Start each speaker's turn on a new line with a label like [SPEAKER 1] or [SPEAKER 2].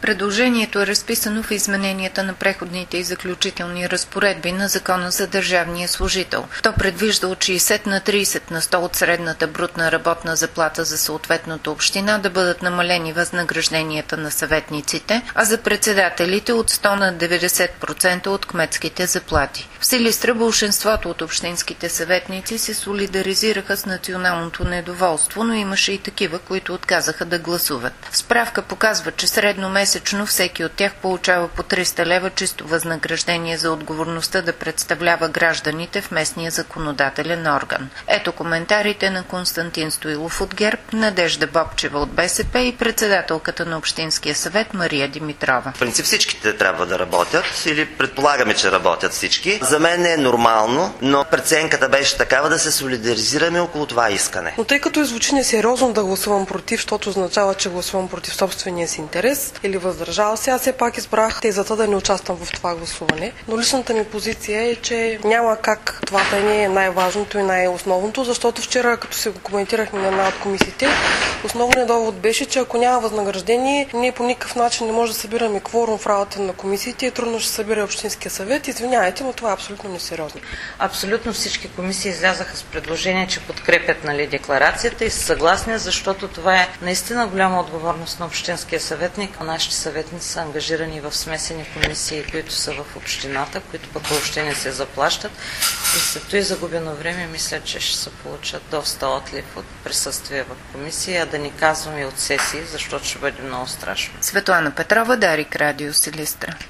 [SPEAKER 1] Предложението е разписано в измененията на преходните и заключителни разпоредби на Закона за държавния служител. То предвижда от 60 на 30% от средната брутна работна заплата за съответната община да бъдат намалени възнагражденията на съветниците, а за председателите от 100 на 90% от кметските заплати. В Силистра болшинството от общинските съветници се солидаризираха с националното недоволство, но имаше и такива, които отказаха да гласуват. Справка показва, че средномесечно всеки от тях получава по 300 лева чисто възнаграждение за отговорността да представлява гражданите в местния законодателен орган. Ето коментарите на Константин Стоилов от ГЕРБ, Надежда Бобчева от БСП и председателката на Общинския съвет Мария Димитрова.
[SPEAKER 2] В принцип всичките трябва да работят или предполагаме, че работят всички. За мен е нормално, но преценката беше такава да се солидаризираме около това искане.
[SPEAKER 3] Но тъй като звучи несериозно да гласувам против, защото означава, че гласувам против собствения си интерес или въздържал се, аз все пак избрах тезата да не участвам в това гласуване. Но личната ми позиция е, че няма как това да не е най-важното и най-основното, защото вчера, като се го коментирахме на една от комисиите, основният довод беше, че ако няма възнаграждение, ние по никакъв начин не може да събираме кворум в работа на комисиите и трудно ще събира Общинския съвет. Извинявайте, но това е абсолютно несериозно.
[SPEAKER 4] Абсолютно всички комисии излязаха с предложение, че подкрепят декларацията и са съгласни, защото това е наистина голяма отговорност на Общинския съветник. Нашите съветници са ангажирани в смесени комисии, които са в общината, които пък въобще не се заплащат. И след това и загубено време, мисля, че ще се получат доста отлив от присъствие в комисии, а да ни казваме от сесии, защото ще бъде много страшно.
[SPEAKER 1] Светлана Петрова, Дарик, Радио Силистра.